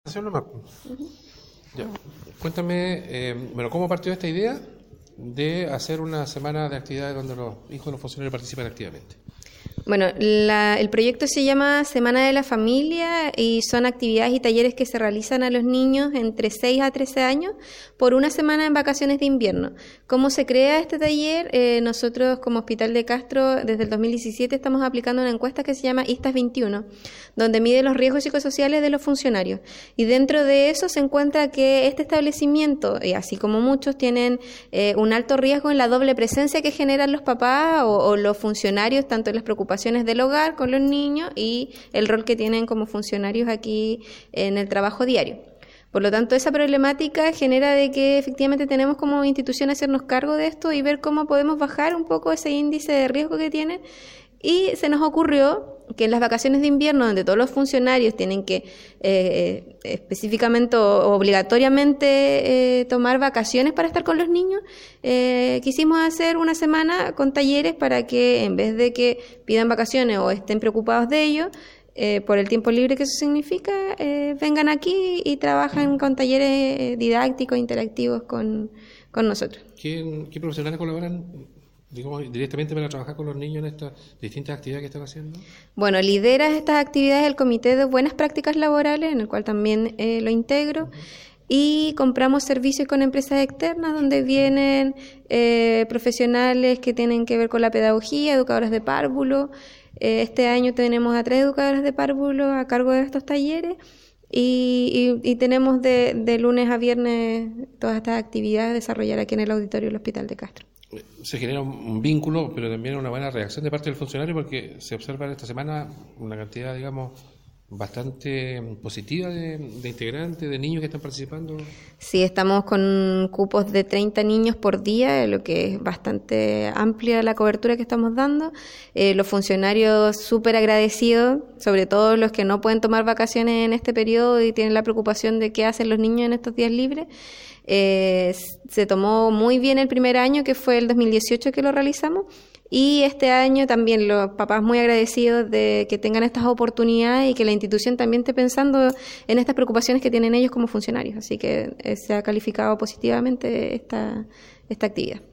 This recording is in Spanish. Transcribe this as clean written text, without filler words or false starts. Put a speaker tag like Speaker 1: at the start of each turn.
Speaker 1: Nomás. Ya. Cuéntame, ¿cómo partió esta idea de hacer una semana de actividades donde los hijos de los funcionarios participan activamente?
Speaker 2: Bueno, el proyecto se llama Semana de la Familia y son actividades y talleres que se realizan a los niños entre 6 a 13 años por una semana en vacaciones de invierno. ¿Cómo se crea este taller? Nosotros como Hospital de Castro desde el 2017 estamos aplicando una encuesta que se llama ISTAS 21, donde mide los riesgos psicosociales de los funcionarios. Y dentro de eso se encuentra que este establecimiento, así como muchos, tienen un alto riesgo en la doble presencia que generan los papás o los funcionarios, tanto en las preocupaciones del hogar con los niños y el rol que tienen como funcionarios aquí en el trabajo diario. Por lo tanto, esa problemática genera de que efectivamente tenemos como institución hacernos cargo de esto y ver cómo podemos bajar un poco ese índice de riesgo que tienen. Y se nos ocurrió que en las vacaciones de invierno, donde todos los funcionarios tienen que específicamente o obligatoriamente tomar vacaciones para estar con los niños, quisimos hacer una semana con talleres para que en vez de que pidan vacaciones o estén preocupados de ello, por el tiempo libre que eso significa, vengan aquí y trabajan con talleres didácticos, interactivos con nosotros.
Speaker 1: ¿Qué profesionales colaboran, digamos, directamente para trabajar con los niños en estas distintas actividades que están haciendo?
Speaker 2: Bueno, lidera estas actividades el Comité de Buenas Prácticas Laborales, en el cual también lo integro, y compramos servicios con empresas externas donde vienen profesionales que tienen que ver con la pedagogía, educadoras de párvulo. Este año tenemos a 3 educadoras de párvulo a cargo de estos talleres y tenemos de lunes a viernes todas estas actividades a desarrollar aquí en el auditorio del Hospital de Castro.
Speaker 1: Se genera un vínculo, pero también una buena reacción de parte del funcionario porque se observa esta semana una cantidad, digamos, bastante positiva de integrantes, de niños que están participando.
Speaker 2: Sí, estamos con cupos de 30 niños por día, lo que es bastante amplia la cobertura que estamos dando. Los funcionarios súper agradecidos, sobre todo los que no pueden tomar vacaciones en este periodo y tienen la preocupación de qué hacen los niños en estos días libres. Se tomó muy bien el primer año, que fue el 2018 que lo realizamos, y este año también los papás muy agradecidos de que tengan estas oportunidades y que la institución también esté pensando en estas preocupaciones que tienen ellos como funcionarios, así que se ha calificado positivamente esta actividad.